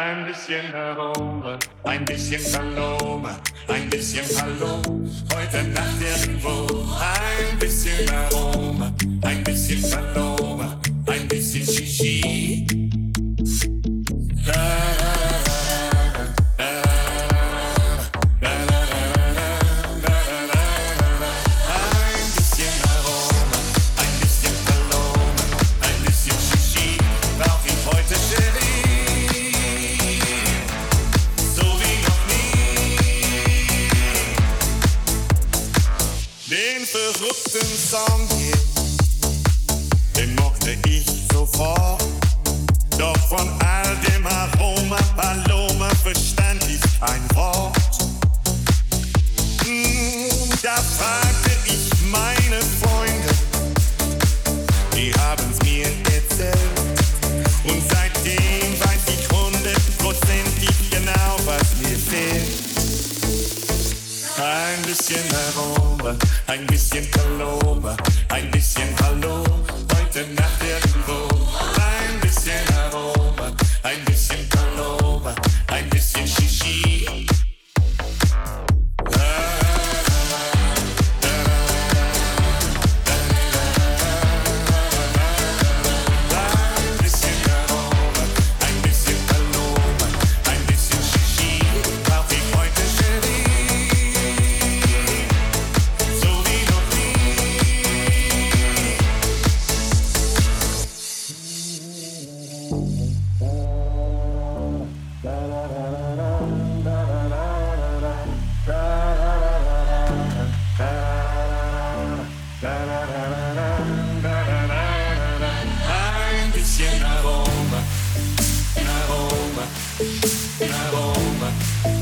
Ein bisschen Aroma, ein bisschen Paloma, ein bisschen Hallo, heute Nacht irgendwo. Ein bisschen Aroma, ein bisschen Paloma, ein bisschen Shishi. Ein bisschen Aroma, ein bisschen Paloma, ein bisschen Shishi, brauch ich heute Cherie, so wie noch nie. Den verrückten Song hier, den mochte ich sofort, doch von all dem Aroma Paloma verstand ich kein Wort. Da fragte ich meine Freunde, die haben's mir erzählt. Und seitdem weiß ich 100%ig genau, was mir fehlt. Ein bisschen Aroma, ein bisschen Paloma, ein bisschen Hallo, heute Nacht irgendwo. Ein bisschen Aroma, ein bisschen Paloma, ein bisschen Shishi. Ein bisschen Aroma, Aroma, Aroma.